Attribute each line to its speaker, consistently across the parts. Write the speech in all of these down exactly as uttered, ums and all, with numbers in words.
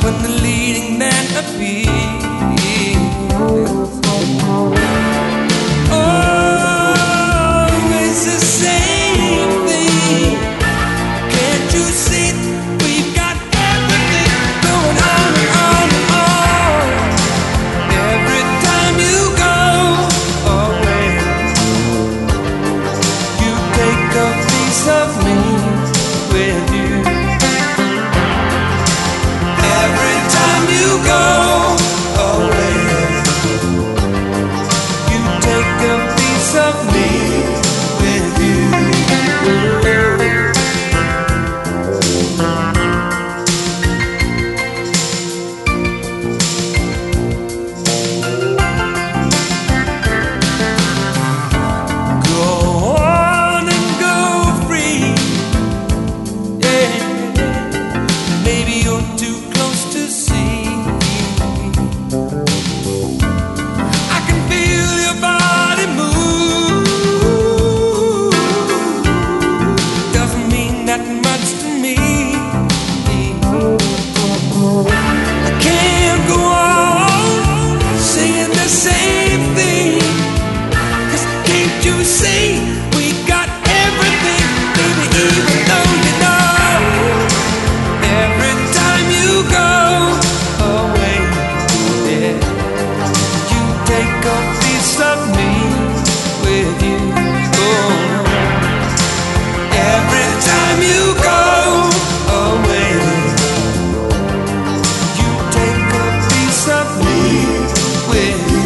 Speaker 1: when the leading man appears. Always the same thing. Can't you see we've got everything going on and on and on? Every time you go away, you take a piece of me with you. Every time you go away, you take a piece of me with you. Go on and go free, yeah. Maybe you're too close to see. I can feel your body move. Doesn't mean that much to me. I can't go on saying the same thing. 'Cause can't you see we got everything, baby, even though you know every time you go away, yeah, you take a piece of me with you. Oh, every time you go away, you take a piece of me with you.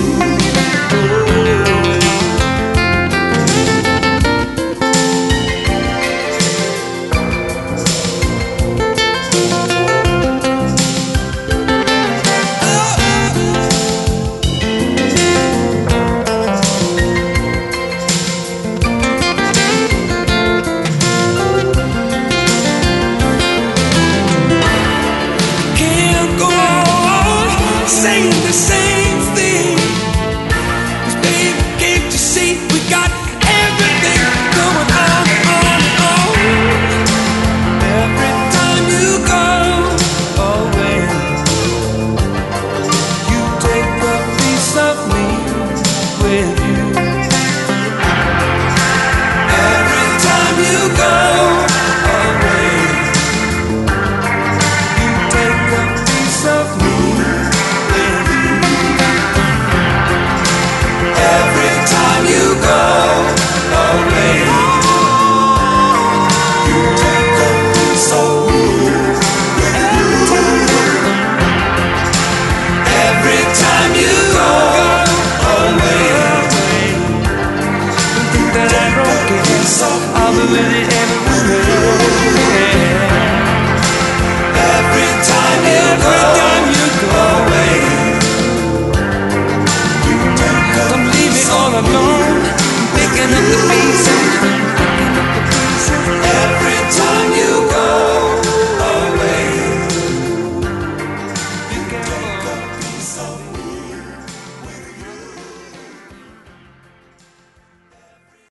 Speaker 1: Can't go on saying the same thing. 'Cause baby, can't you see we got everything going on, on, on? Every time you go away, you take a piece of me with you. Every time you go away, you take a piece of me with you. Every time you go away, you take a piece of me with you. Every time you go away, think that I broke it, I'll be with you